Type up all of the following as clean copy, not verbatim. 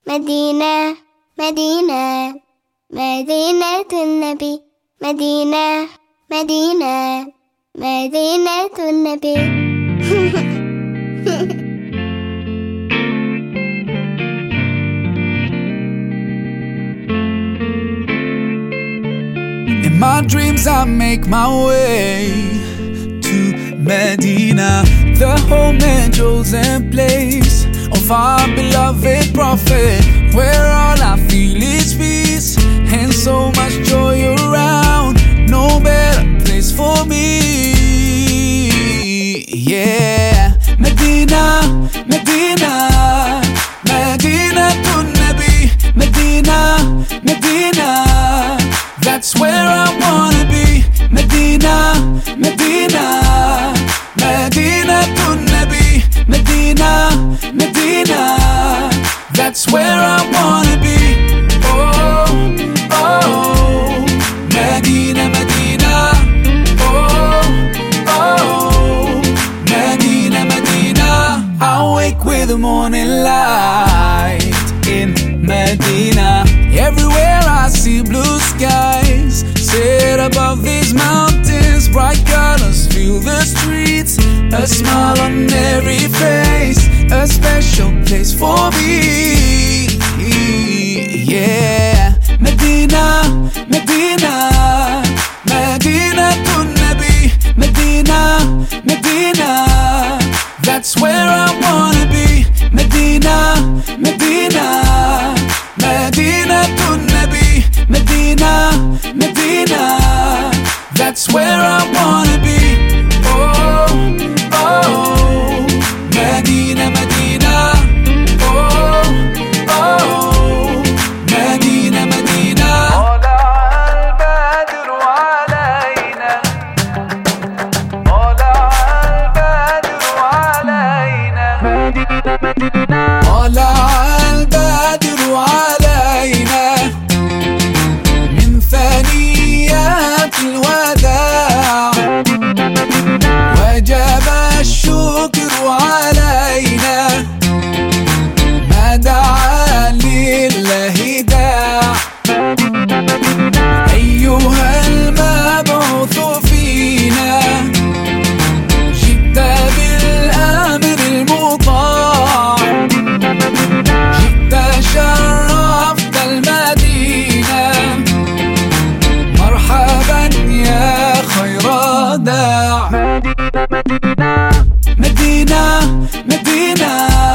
مدينة مدينة مدينة النبي مدينة مدينة مدينة النبي In my dreams I make my way to Medina, the home and chosen place of our beloved Prophet, where all I feel is peace and so much joy around. No better place for me. Yeah, Medina, Medina, Medina to Nabi, Medina, Medina. That's where I wanna be. Medina, Medina, Medina to Nabi, Medina, Medina. That's where I wanna be. Oh, oh, Medina, Medina. Oh, oh, Medina, Medina. I wake with the morning light in Medina. Everywhere I see blue skies set above these mountains. Bright colors fill the streets, a smile on every face, a special place for me. Yeah, Medina, Medina, Medina to Nabi, Medina, Medina. That's where I wanna be. Medina, Medina, Medina to Nabi, Medina, Medina. That's where I wanna be. Oh, oh, Medina, Medina. Oh, oh, Medina, Medina. طلع البدر علينا، طلع البدر علينا، مدينة مدينة. طلع البدر علينا من ثنيات الوداع، وجب الشكر علينا ما دعا لله داع. أيها المبعوث فينا جئت بالأمر المطاع، جئت شرفت المدينة، مرحبا يا خير داع. مدينة مدينة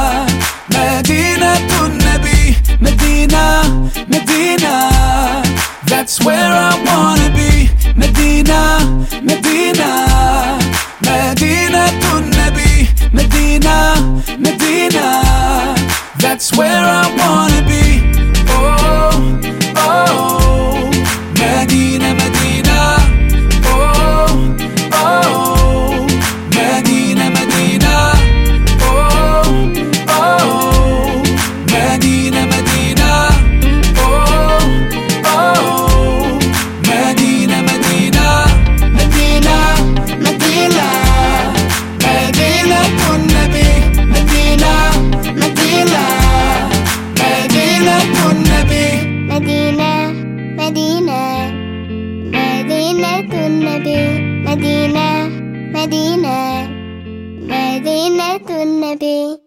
مدينة النبي، مدينة مدينة. That's where I wanna be. مدينة مدينة مدينة النبي، مدينة مدينة. That's where I wanna be. Oh, oh, Medina, Medina. Oh, oh, Medina, Medina. Oh, oh, Medina, Medina. Oh, oh, Medina, Medina. مدينة مدينة مدينة النبي، مدينة مدينة مدينة النبي، مدينة مدينة مدينة النبي، مدينة مدينة مدينة النبي.